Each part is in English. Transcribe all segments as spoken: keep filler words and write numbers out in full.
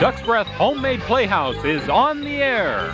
Duck's Breath Homemade Playhouse is on the air.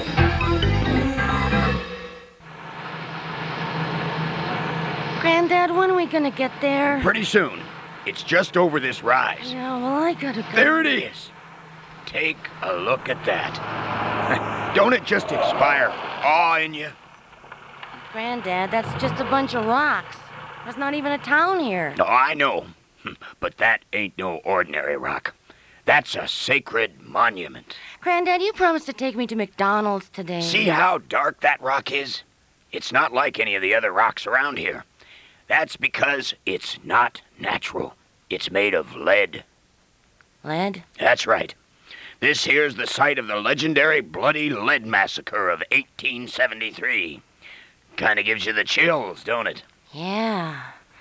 Granddad, when are we gonna get there? Pretty soon. It's just over this rise. Yeah, well, I gotta go. There it is. Take a look at that. Don't it just inspire awe in you? Granddad, that's just a bunch of rocks. There's not even a town here. Oh, I know. But that ain't no ordinary rock. That's a sacred monument. Granddad, you promised to take me to McDonald's today. See how dark that rock is? It's not like any of the other rocks around here. That's because it's not natural. It's made of lead. Lead? That's right. This here's the site of the legendary Bloody Lead Massacre of eighteen seventy-three. Kind of gives you the chills, don't it? Yeah.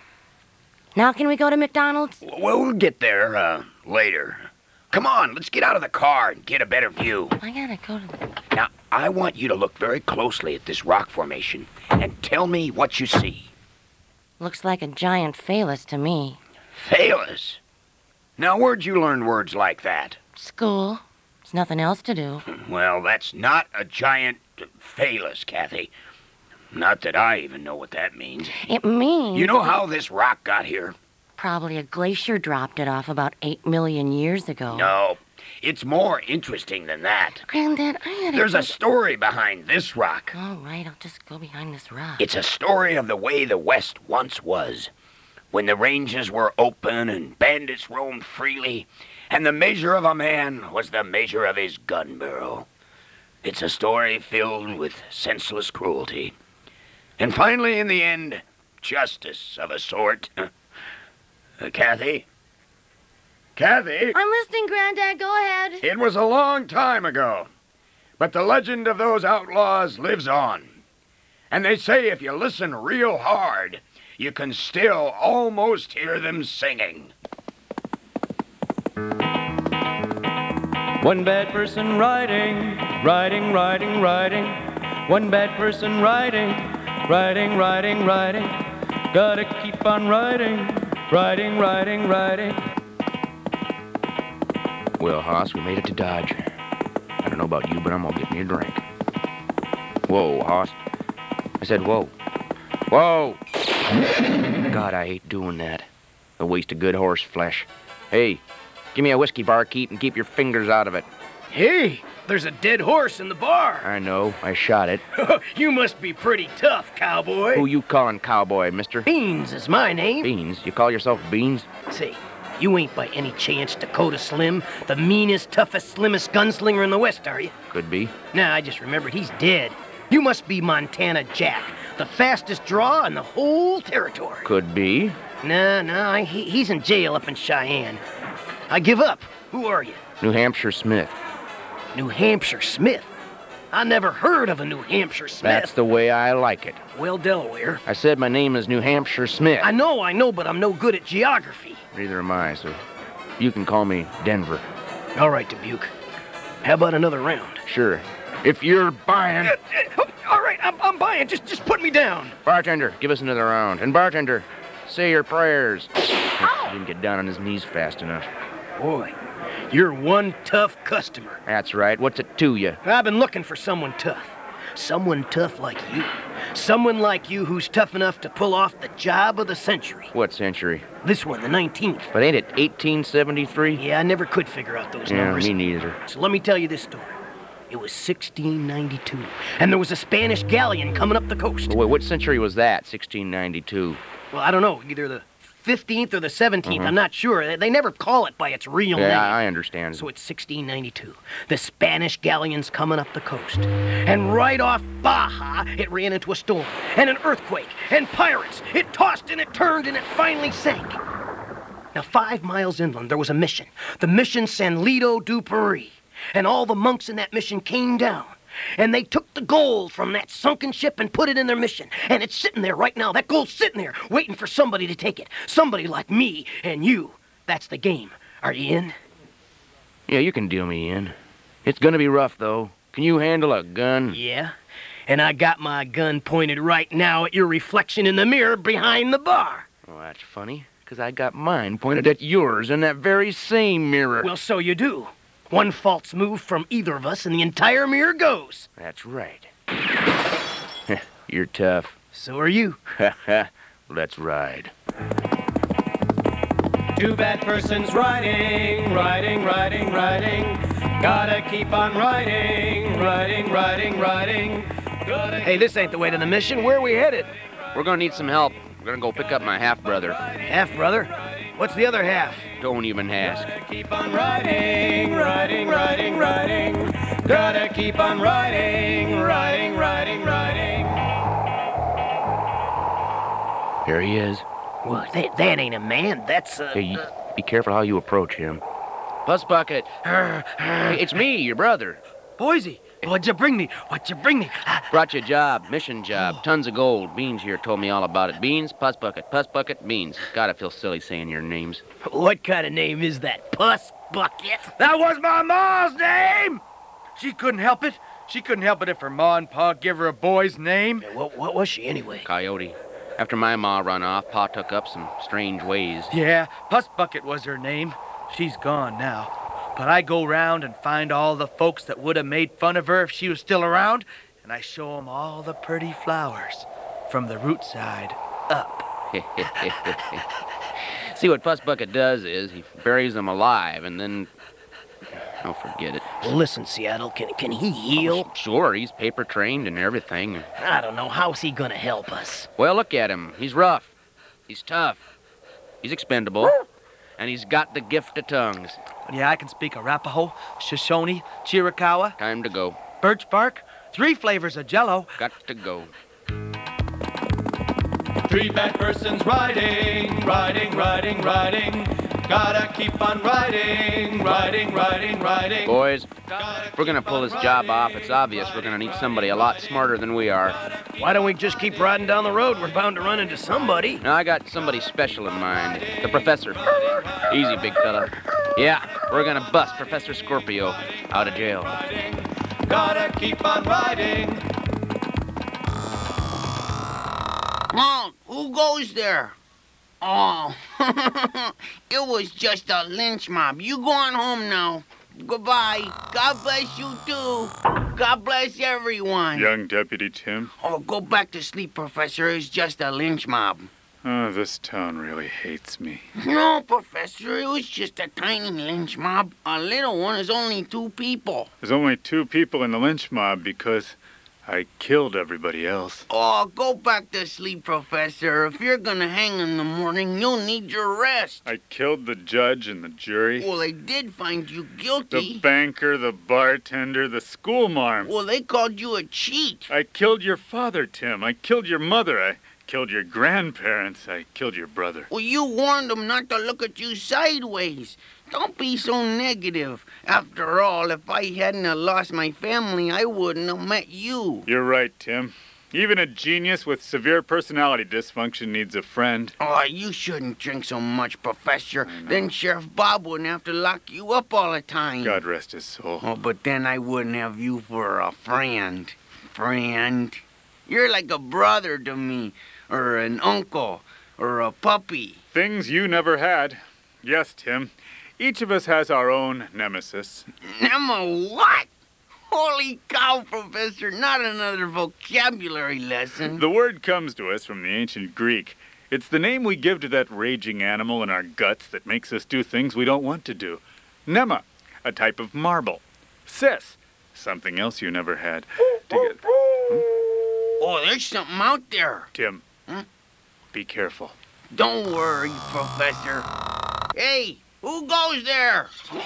Now can we go to McDonald's? Well, we'll get there, uh, later. Come on, let's get out of the car and get a better view. I gotta go to the... Now, I want you to look very closely at this rock formation and tell me what you see. Looks like a giant phallus to me. Phallus? Now, where'd you learn words like that? School. There's nothing else to do. Well, that's not a giant phallus, Kathy. Not that I even know what that means. It means... You know how this rock got here? Probably a glacier dropped it off about eight million years ago. No, it's more interesting than that. Granddad, I gotta... There's go... a story behind this rock. All right, I'll just go behind this rock. It's a story of the way the West once was, when the ranges were open and bandits roamed freely, and the measure of a man was the measure of his gun barrel. It's a story filled with senseless cruelty. And finally, in the end, justice of a sort. Uh, Kathy? Kathy? I'm listening, Granddad. Go ahead. It was a long time ago, but the legend of those outlaws lives on. And they say if you listen real hard, you can still almost hear them singing. One bad person riding, riding, riding, riding. One bad person riding, riding, riding, riding. Gotta keep on riding, riding, riding, riding. Well, Hoss, we made it to Dodge. I don't know about you, but I'm gonna get me a drink. Whoa, Hoss. I said whoa. Whoa! God, I hate doing that. A waste of good horse flesh. Hey, give me a whiskey, barkeep, and keep your fingers out of it. Hey, there's a dead horse in the bar. I know, I shot it. You must be pretty tough, cowboy. Who you calling cowboy, mister? Beans is my name. Beans? You call yourself Beans? Say, you ain't by any chance Dakota Slim, the meanest, toughest, slimmest gunslinger in the West, are you? Could be. Nah, I just remembered he's dead. You must be Montana Jack, the fastest draw in the whole territory. Could be. Nah, nah, he, he's in jail up in Cheyenne. I give up. Who are you? New Hampshire Smith. New Hampshire Smith? I never heard of a New Hampshire Smith. That's the way I like it. Well, Delaware. I said my name is New Hampshire Smith. I know, I know, but I'm no good at geography. Neither am I, so you can call me Denver. All right, Dubuque. How about another round? Sure. If you're buying... Uh, uh, all right, I'm, I'm buying. Just, just put me down. Bartender, give us another round. And bartender, say your prayers. He didn't get down on his knees fast enough. Boy, you're one tough customer. That's right. What's it to you? I've been looking for someone tough. Someone tough like you. Someone like you who's tough enough to pull off the job of the century. What century? This one, the nineteenth. But ain't it eighteen seventy-three? Yeah, I never could figure out those Yeah, numbers. me neither. So let me tell you this story. It was sixteen ninety-two, and there was a Spanish galleon coming up the coast. Well, wait, what century was that, sixteen ninety-two? Well, I don't know, either the fifteenth or the seventeenth, Mm-hmm. I'm not sure. They- They never call it by its real Yeah, name. I understand. So it's sixteen ninety-two. The Spanish galleon's coming up the coast. And right off Baja, it ran into a storm, and an earthquake, and pirates. It tossed and it turned and it finally sank. Now, five miles inland, there was a mission, the Mission San Lido du Paris. And all the monks in that mission came down. And they took the gold from that sunken ship and put it in their mission. And it's sitting there right now. That gold's sitting there, waiting for somebody to take it. Somebody like me and you. That's the game. Are you in? Yeah, you can deal me in. It's gonna be rough, though. Can you handle a gun? Yeah. And I got my gun pointed right now at your reflection in the mirror behind the bar. Well, that's funny, because I got mine pointed at yours in that very same mirror. Well, so you do. One false move from either of us and the entire mirror goes. That's right. You're tough. So are you. Let's ride. Two bad persons riding, riding, riding, riding. Gotta keep on riding, riding, riding, riding. Gotta Hey, this ain't the way to the mission. Where are we headed? We're gonna need some help. We're gonna go pick up my half-brother. Half brother? What's the other half? Don't even ask. Gotta keep on riding, riding, riding, riding. Gotta keep on riding, riding, riding, riding. Here he is. Well, that, that ain't a man. That's a... Hey, you, be careful how you approach him. Puss Bucket. Hey, it's me, your brother. Boise, what'd you bring me? What'd you bring me? Brought you a job, mission job, tons of gold. Beans here told me all about it. Beans, Puss Bucket, Puss Bucket, Beans. God, I feel silly saying your names. What kind of name is that? Puss Bucket? That was my ma's name! She couldn't help it. She couldn't help it if her ma and pa give her a boy's name. What, what was she anyway? Coyote. After my ma run off, Pa took up some strange ways. Yeah, Puss Bucket was her name. She's gone now. But I go round and find all the folks that would have made fun of her if she was still around, and I show 'em all the pretty flowers from the root side up. See, what Puss Bucket does is he buries them alive, and then... Oh, forget it. Well, listen, Seattle, can, can he heal? Oh, sure, he's paper trained and everything. I don't know. How's he gonna help us? Well, look at him. He's rough. He's tough. He's expendable. And he's got the gift of tongues. Yeah, I can speak Arapaho, Shoshone, Chiricahua, Time to go. birch bark, three flavors of Jell-O. Got to go. Three bad persons riding, riding, riding, riding. Gotta keep on riding, riding, riding, riding. Boys, if we're gonna pull this job off, it's obvious we're gonna need somebody a lot smarter than we are. Why don't we just keep riding down the road? We're bound to run into somebody. Now, I got somebody special in mind. The professor. Easy, big fella. Yeah, we're gonna bust Professor Scorpio out of jail. Gotta keep on riding. Mom, who goes there? Oh, it was just a lynch mob. You going home now. Goodbye. God bless you, too. God bless everyone. Young Deputy Tim. Oh, go back to sleep, Professor. It's just a lynch mob. Oh, this town really hates me. No, Professor, it was just a tiny lynch mob. A little one is only two people. There's only two people in the lynch mob because I killed everybody else. Oh, go back to sleep, Professor. If you're gonna hang in the morning, you'll need your rest. I killed the judge and the jury. Well, they did find you The guilty. banker, the bartender, the schoolmarm. Well, they called you a cheat. I killed your father, Tim. I killed your mother. I killed your grandparents. I killed your brother. Well, you warned them not to look at you sideways. Don't be so negative. After all, if I hadn't have lost my family, I wouldn't have met you. You're right, Tim. Even a genius with severe personality dysfunction needs a friend. Oh, you shouldn't drink so much, Professor. Then Sheriff Bob wouldn't have to lock you up all the time. God rest his soul. Oh, but then I wouldn't have you for a friend. Friend. You're like a brother to me, or an uncle, or a puppy. Things you never had. Yes, Tim. Each of us has our own nemesis. Emma, what? Holy cow, Professor, not another vocabulary lesson. The word comes to us from the ancient Greek. It's the name we give to that raging animal in our guts that makes us do things we don't want to do. Nema, a type of marble. Sis, something else you never had. To get- Oh, there's something out there. Tim, Hmm? be careful. Don't worry, Professor. Hey, who goes there?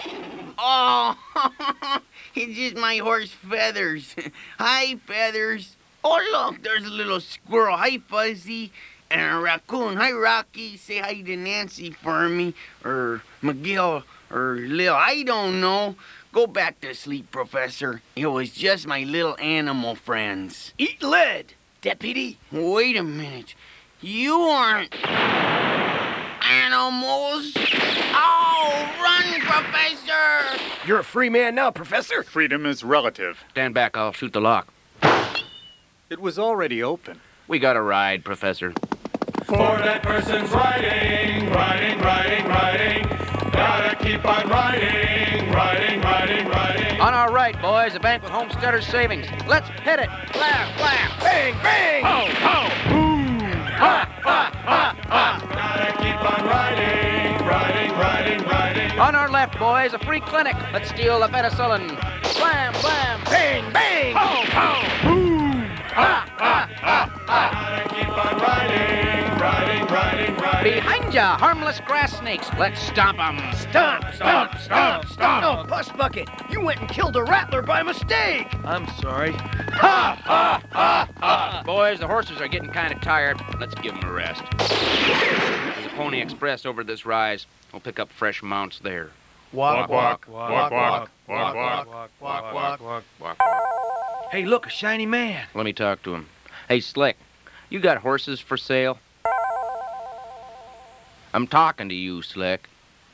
Oh, it's just my horse Feathers. Hi, Feathers. Oh, look, there's a little squirrel. Hi, Fuzzy. And a raccoon. Hi, Rocky. Say hi to Nancy for me. Or McGill. Or Lil. I don't know. Go back to sleep, Professor. It was just my little animal friends. Eat lead, deputy. Wait a minute. You aren't animals. Oh, run, Professor! You're a free man now, Professor. Freedom is relative. Stand back, I'll shoot the lock. It was already open. We got a ride, Professor. Four bad persons riding, riding, riding, riding. Gotta keep on riding, riding, riding, right, boys, the bank with Homesteaders Savings. Let's hit it. Blam, blam, bang, bang. Ho, ho, boom. Ha, ha, ha, ha. Gotta keep on riding, riding, riding, riding. On our left, boys, a free clinic. Let's steal the penicillin. Blam, blam, bang, bang. Ho, ho, boom. Ha, ha, ha, ha. Gotta keep on riding, riding, riding, riding. Behind ya, harmless grass snakes. Let's stomp 'em. Stomp, stomp, stomp, stomp. No, Puss Bucket, you went and killed a rattler by mistake. I'm sorry. Ha, ha, ha, ha. Boys, the horses are getting kind of tired. Let's give them a rest. There's a Pony Express over this rise. We'll pick up fresh mounts there. Walk, walk, walk, walk, walk, walk, walk, walk, walk, walk. Walk, walk. Hey, look, a shiny man. Let me talk to him. Hey, Slick, you got horses for sale? I'm talking to you, Slick.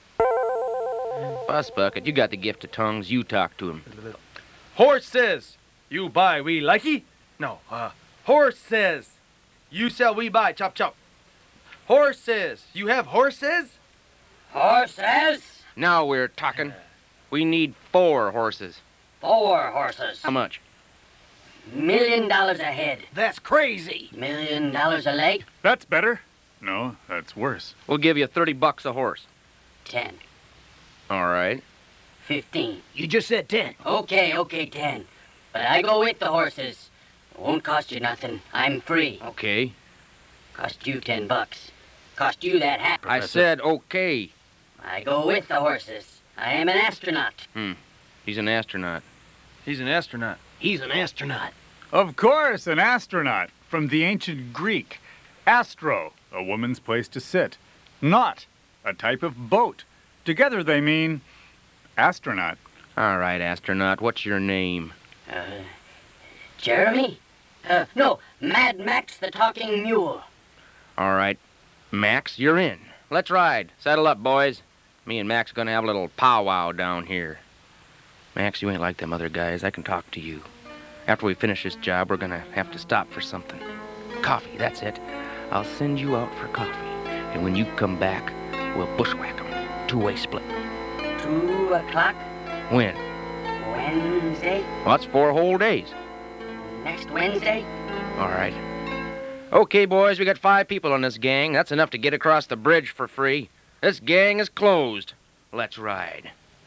Bus Bucket, you got the gift of tongues. You talk to him. Horses. You buy, we likey? No, uh, horses. You sell, we buy, chop, chop. Horses. You have horses? Horses? Now we're talking. We need four horses. Four horses. How much? Million dollars a head. That's crazy. Million dollars a leg? That's better. No, that's worse. We'll give you thirty bucks a horse. Ten. All right. Fifteen. You just said ten. Okay, okay, ten. But I go with the horses. It won't cost you nothing. I'm free. Okay. Cost you ten bucks. Cost you that hat. I said okay. I go with the horses. I am an astronaut. Hmm. He's an astronaut. He's an astronaut. He's an astronaut. Of course, an astronaut. From the ancient Greek. Astro, a woman's place to sit. Naut, a type of boat. Together they mean astronaut. All right, astronaut. What's your name? Uh, Jeremy? Uh, no, Mad Max the Talking Mule. All right. Max, you're in. Let's ride. Saddle up, boys. Me and Max are gonna have a little powwow down here. Max, you ain't like them other guys. I can talk to you. After we finish this job, we're gonna have to stop for something. Coffee, that's it. I'll send you out for coffee. And when you come back, we'll bushwhack 'em. Two-way split. Two o'clock When? Wednesday. Well, that's four whole days. Next Wednesday. All right. Okay, boys, we got five people on this gang. That's enough to get across the bridge for free. This gang is closed. Let's ride.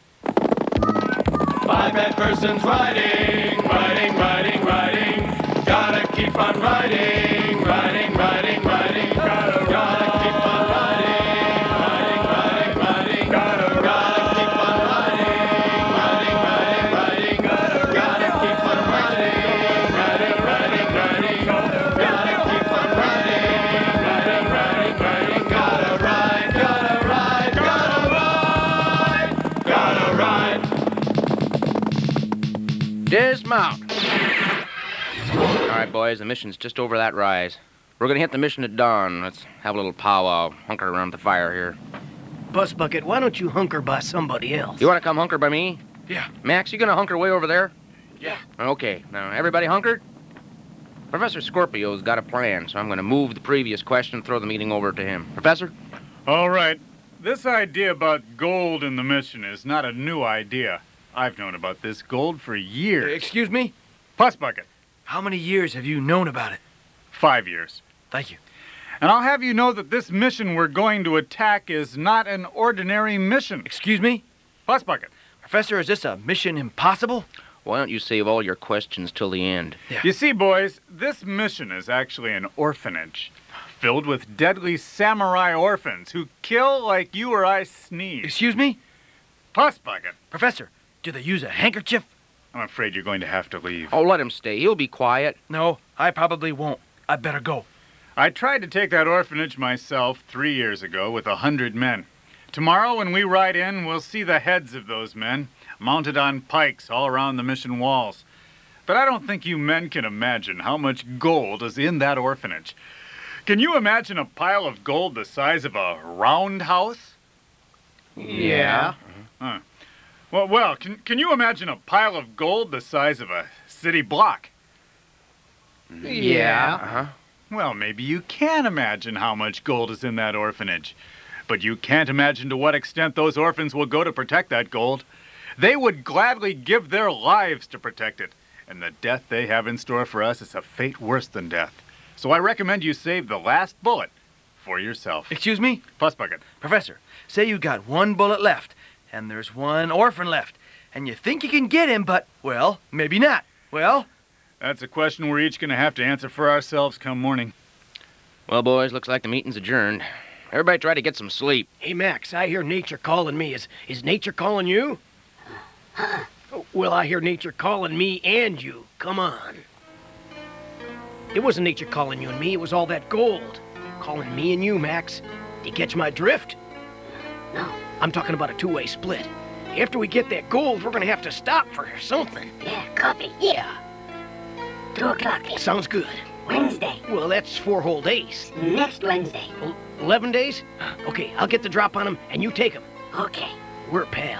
Five bad persons riding, riding, riding, riding. Gotta keep on riding, riding, riding, riding. Gotta, gotta keep on riding, riding, riding, riding. Gotta, gotta keep on riding, riding, riding, riding. Gotta, gotta keep on riding, riding, riding, riding. Gotta keep on riding, riding, riding, riding. Gotta ride, gotta ride, gotta ride, gotta ride. Dismount. All right, boys, the mission's just over that rise. We're gonna hit the mission at dawn. Let's have a little powwow, hunker around the fire here. Bus Bucket, why don't you hunker by somebody else? You wanna come hunker by me? Yeah. Max, you gonna hunker way over there? Yeah. Okay, now everybody hunkered? Professor Scorpio's got a plan, so I'm gonna move the previous question, throw the meeting over to him. Professor? All right. This idea about gold in the mission is not a new idea. I've known about this gold for years. Excuse me? Puss Bucket. How many years have you known about it? Five years. Thank you. And I'll have you know that this mission we're going to attack is not an ordinary mission. Excuse me? Puss Bucket. Professor, is this a mission impossible? Why don't you save all your questions till the end? Yeah. You see, boys, this mission is actually an orphanage filled with deadly samurai orphans who kill like you or I sneeze. Excuse me? Puss Bucket. Professor, do they use a handkerchief? I'm afraid you're going to have to leave. Oh, let him stay. He'll be quiet. No, I probably won't. I better go. I tried to take that orphanage myself three years ago with a hundred men. Tomorrow, when we ride in, we'll see the heads of those men mounted on pikes all around the mission walls. But I don't think you men can imagine how much gold is in that orphanage. Can you imagine a pile of gold the size of a roundhouse? Yeah. Huh. Well, well, can, can you imagine a pile of gold the size of a city block? Yeah. Uh-huh. Well, maybe you can imagine how much gold is in that orphanage. But you can't imagine to what extent those orphans will go to protect that gold. They would gladly give their lives to protect it. And the death they have in store for us is a fate worse than death. So I recommend you save the last bullet for yourself. Excuse me? Plus bucket. Professor, say you got one bullet left, and there's one orphan left, and you think you can get him, but, well, maybe not. Well? That's a question we're each going to have to answer for ourselves come morning. Well, boys, looks like the meeting's adjourned. Everybody try to get some sleep. Hey, Max, I hear nature calling me. Is is nature calling you? Huh? Well, I hear nature calling me and you. Come on. It wasn't nature calling you and me. It was all that gold. Calling me and you, Max. Do you catch my drift? No. I'm talking about a two-way split. After we get that gold, we're gonna have to stop for something. Yeah, coffee. Yeah. Two o'clock. Sounds good. Wednesday. Well, that's four whole days. Next Wednesday. El- Eleven days? Okay, I'll get the drop on them, and you take them. Okay. We're pals.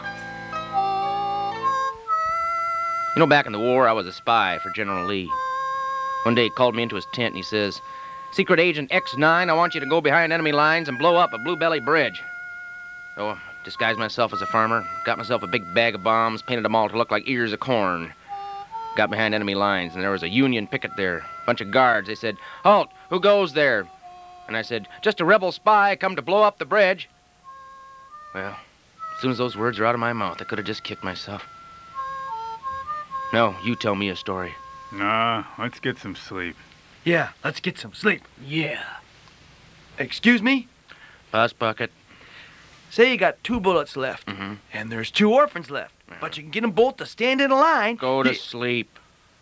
You know, back in the war, I was a spy for General Lee. One day he called me into his tent and he says, Secret Agent X nine, I want you to go behind enemy lines and blow up a Bluebelly Bridge. So I disguised myself as a farmer, got myself a big bag of bombs, painted them all to look like ears of corn. Got behind enemy lines, and there was a Union picket there. A bunch of guards. They said, Halt, who goes there? And I said, just a rebel spy come to blow up the bridge. Well, as soon as those words were out of my mouth, I could have just kicked myself. No, you tell me a story. Nah, let's get some sleep. Yeah, let's get some sleep. Yeah. Excuse me? Bus bucket. Say you got two bullets left, Mm-hmm. and there's two orphans left, but you can get them both to stand in a line. Go to You- sleep.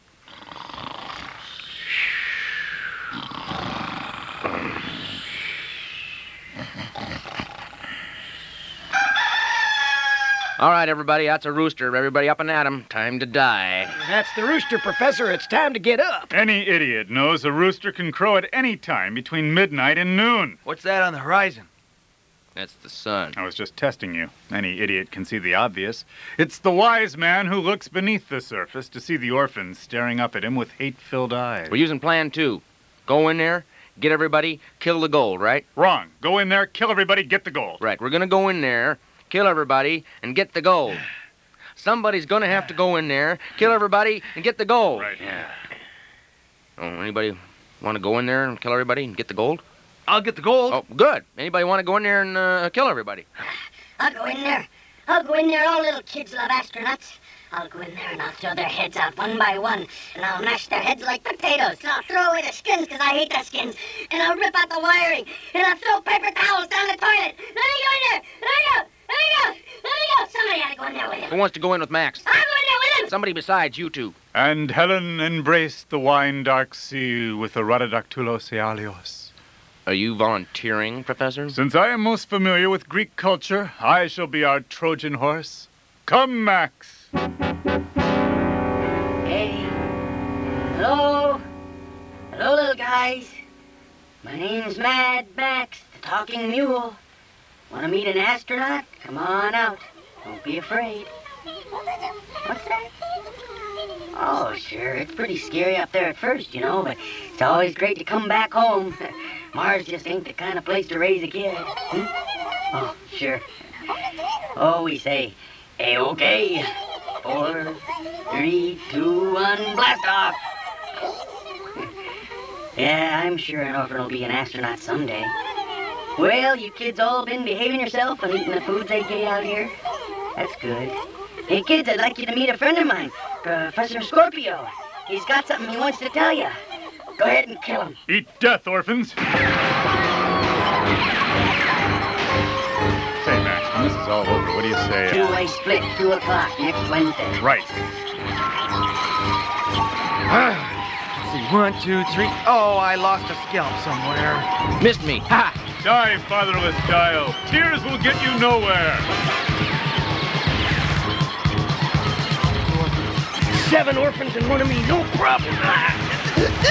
All right, everybody, that's a rooster. Everybody up and at 'em. Time to die. That's the rooster, Professor. It's time to get up. Any idiot knows a rooster can crow at any time between midnight and noon. What's that on the horizon? That's the sun. I was just testing you. Any idiot can see the obvious. It's the wise man who looks beneath the surface to see the orphans staring up at him with hate-filled eyes. We're using plan two. Go in there, get everybody, kill the gold, right? Wrong. Go in there, kill everybody, get the gold. Right, we're gonna go in there, kill everybody, and get the gold. Somebody's gonna have to go in there, kill everybody, and get the gold. Right. Yeah. Oh, anybody want to go in there and kill everybody and get the gold? I'll get the gold. Oh, good. Anybody want to go in there and uh, kill everybody? I'll go in there. I'll go in there. All little kids love astronauts. I'll go in there and I'll throw their heads out one by one, and I'll mash their heads like potatoes. And I'll throw away the skins because I hate the skins, and I'll rip out the wiring, and I'll throw paper towels down the toilet. Let me go in there. Let me go. Let me go. Let me go. Somebody ought to go in there with him. Who wants to go in with Max? I'll go in there with him. Somebody besides you two. And Helen embraced the wine-dark sea with the Rhododactylos ealios. Are you volunteering, Professor? Since I am most familiar with Greek culture, I shall be our Trojan horse. Come, Max. Hey. Hello. Hello, little guys. My name's Mad Max, the talking mule. Want to meet an astronaut? Come on out. Don't be afraid. What's that? Oh, sure. It's pretty scary up there at first, you know, but it's always great to come back home. Mars just ain't the kind of place to raise a kid. Hmm? Oh, sure. Oh, we say, A-OK. Four, three, two, one, blast off. Yeah, I'm sure an orphan will be an astronaut someday. Well, you kids all been behaving yourself and eating the foods they get out here? That's good. Hey, kids, I'd like you to meet a friend of mine, Professor Scorpio. He's got something he wants to tell you. Go ahead and kill him. Eat death, orphans. Say, Max, when this is all over, what do you say? Two-way split, two o'clock next Wednesday. Right. Let's see, one, two, three. Oh, I lost a scalp somewhere. Missed me. Ha! Die, fatherless child. Tears will get you nowhere. Seven orphans and one of me, no problem.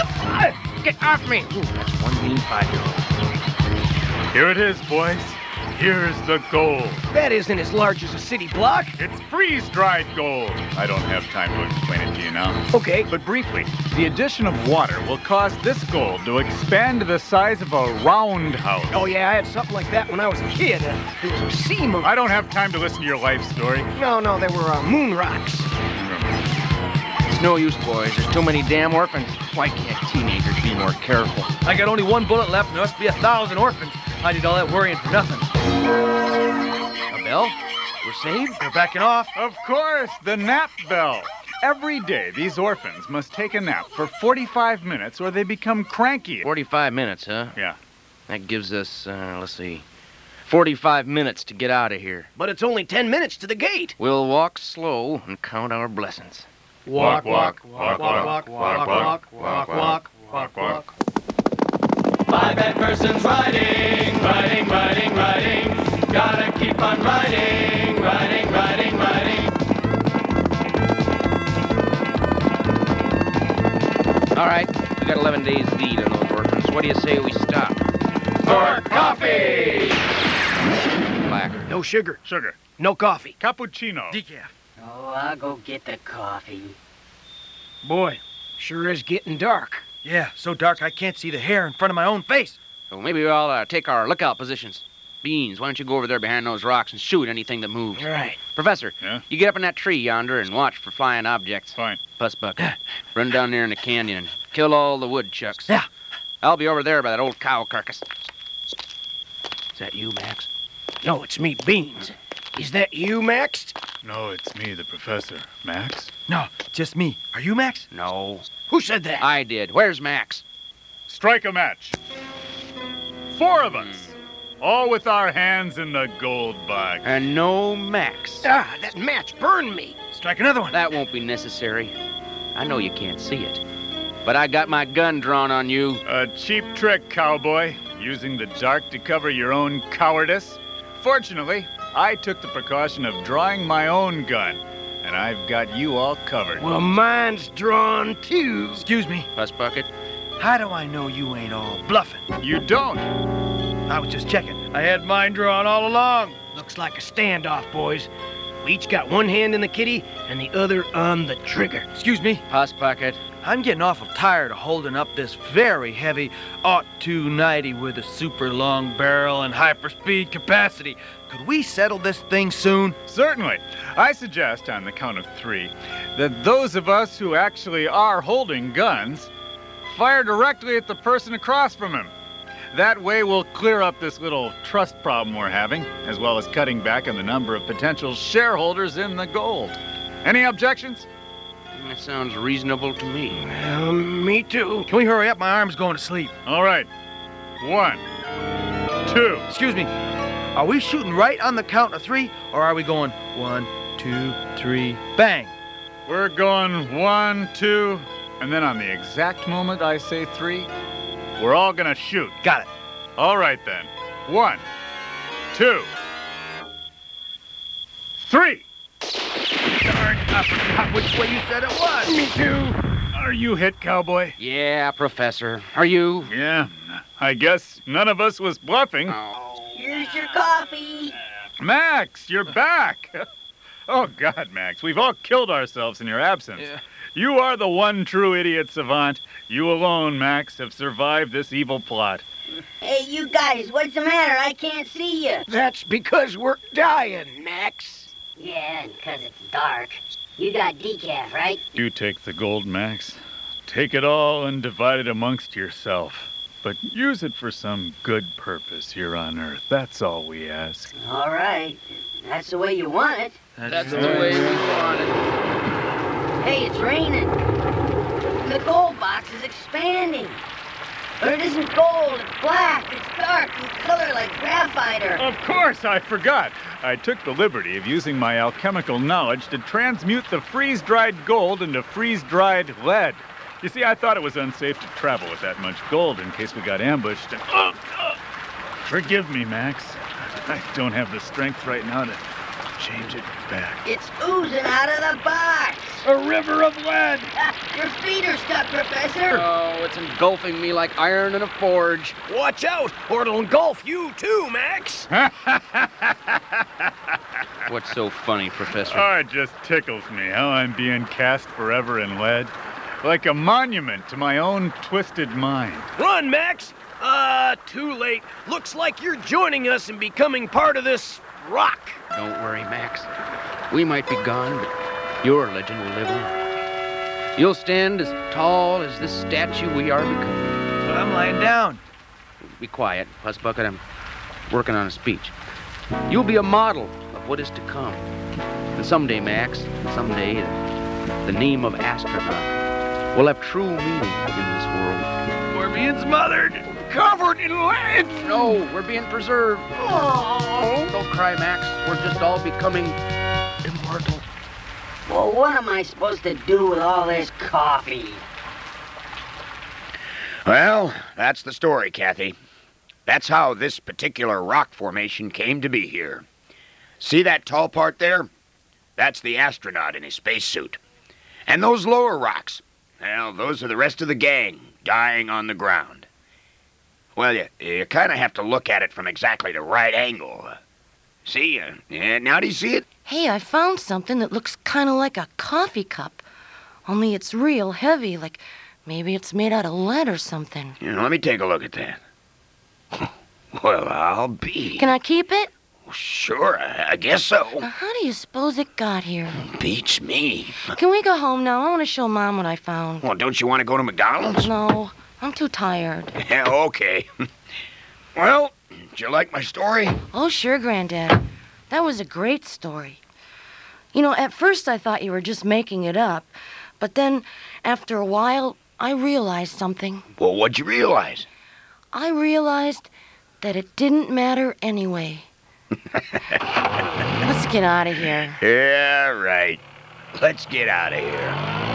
Get off me! Ooh, that's one mean five-year-old. Here it is, boys. Here's the gold. That isn't as large as a city block. It's freeze-dried gold. I don't have time to explain it to you now. Okay. But briefly, the addition of water will cause this gold to expand to the size of a roundhouse. Oh, yeah, I had something like that when I was a kid. Uh, it was a sea moon. I don't have time to listen to your life story. No, no, they were uh, moon rocks. It's no use, boys. There's too many damn orphans. Why can't teenagers be more careful? I got only one bullet left, and there must be a thousand orphans. I did all that worrying for nothing. A bell? We're saved? They're backing off. Of course, the nap bell. Every day, these orphans must take a nap for forty-five minutes or they become cranky. forty-five minutes, huh? Yeah. That gives us, uh, let's see, forty-five minutes to get out of here. But it's only ten minutes to the gate. We'll walk slow and count our blessings. Walk, walk, walk, walk, walk, walk, walk, walk, walk, walk, walk. Five bad persons riding, riding, riding, riding. Gotta keep on riding, riding, riding, riding. All right, we got eleven days lead on those orphans. What do you say we stop? For coffee! Black. No sugar. Sugar. No coffee. Cappuccino. Decaf. Oh, I'll go get the coffee. Boy, sure is getting dark. Yeah, so dark I can't see the hair in front of my own face. So maybe we'll uh, take our lookout positions. Beans, why don't you go over there behind those rocks and shoot anything that moves? All right. Professor, Yeah? you get up in that tree yonder and watch for flying objects. Fine. Pussbucket, run down there in the canyon and kill all the woodchucks. Yeah. I'll be over there by that old cow carcass. Is that you, Max? No, it's me, Beans. Is that you, Max? No, it's me, the professor. Max? No, just me. Are you Max? No. Who said that? I did. Where's Max? Strike a match. Four of us. All with our hands in the gold box. And no Max. Ah, that match burned me. Strike another one. That won't be necessary. I know you can't see it. But I got my gun drawn on you. A cheap trick, cowboy. Using the dark to cover your own cowardice. Fortunately, I took the precaution of drawing my own gun. And I've got you all covered. Well, mine's drawn too. Excuse me. Pussbucket. How do I know you ain't all bluffing? You don't. I was just checking. I had mine drawn all along. Looks like a standoff, boys. We each got one hand in the kitty and the other on the trigger. Excuse me. Pussbucket. I'm getting awful tired of holding up this very heavy Aut two ninety with a super long barrel and hyperspeed capacity. Could we settle this thing soon? Certainly. I suggest, on the count of three, that those of us who actually are holding guns fire directly at the person across from him. That way we'll clear up this little trust problem we're having, as well as cutting back on the number of potential shareholders in the gold. Any objections? That sounds reasonable to me. Um, me too. Can we hurry up? My arm's going to sleep. All right. One, two. Excuse me. Are we shooting right on the count of three, or are we going one, two, three, bang? We're going one, two, and then on the exact moment I say three, we're all gonna shoot. Got it. All right then. One, two, three. Darn, I forgot which way you said it was. Me too. Are you hit, cowboy? Yeah, Professor. Are you? Yeah. I guess none of us was bluffing. Here's your coffee. Max, you're back. Oh, God, Max, we've all killed ourselves in your absence. Yeah. You are the one true idiot savant. You alone, Max, have survived this evil plot. Hey, you guys, what's the matter? I can't see you. That's because we're dying, Max. Yeah, because it's dark. You got decaf, right? You take the gold, Max. Take it all and divide it amongst yourself. But use it for some good purpose here on Earth. That's all we ask. All right. That's the way you want it. That's the way we want it. Hey, it's raining. The gold box is expanding. But it isn't gold, it's black, it's dark, in color like graphite or... Of course, I forgot. I took the liberty of using my alchemical knowledge to transmute the freeze-dried gold into freeze-dried lead. You see, I thought it was unsafe to travel with that much gold in case we got ambushed. And... Oh, oh. Forgive me, Max. I don't have the strength right now to change it back. It's oozing out of the box. A river of lead. Your feet are stuck, Professor. Oh, it's engulfing me like iron in a forge. Watch out, or it'll engulf you too, Max. What's so funny, Professor? Oh, it just tickles me how I'm being cast forever in lead. Like a monument to my own twisted mind. Run, Max. Uh, too late. Looks like you're joining us and becoming part of this rock. Don't worry, Max. We might be gone, but your legend will live on. You'll stand as tall as this statue we are becoming. But I'm lying down. Be quiet, Puss Bucket. I'm working on a speech. You'll be a model of what is to come. And someday, Max, someday, the name of astronaut will have true meaning in this world. We're being smothered. Covered in lead. No, we're being preserved. Oh. Don't cry, Max. We're just all becoming immortal. Well, what am I supposed to do with all this coffee? Well, that's the story, Kathy. That's how this particular rock formation came to be here. See that tall part there? That's the astronaut in his spacesuit. And those lower rocks, well, those are the rest of the gang dying on the ground. Well, you, you kind of have to look at it from exactly the right angle. See? Uh, yeah, now do you see it? Hey, I found something that looks kind of like a coffee cup. Only it's real heavy, like maybe it's made out of lead or something. You know, let me take a look at that. Well, I'll be. Can I keep it? Sure, I, I guess so. Now, how do you suppose it got here? Beats me. Can we go home now? I want to show Mom what I found. Well, don't you want to go to McDonald's? No, I'm too tired. Yeah, okay. Well, did you like my story? Oh, sure, Granddad. That was a great story. You know, at first I thought you were just making it up, but then, after a while, I realized something. Well, what'd you realize? I realized that it didn't matter anyway. Let's get out of here. Yeah, right. Let's get out of here.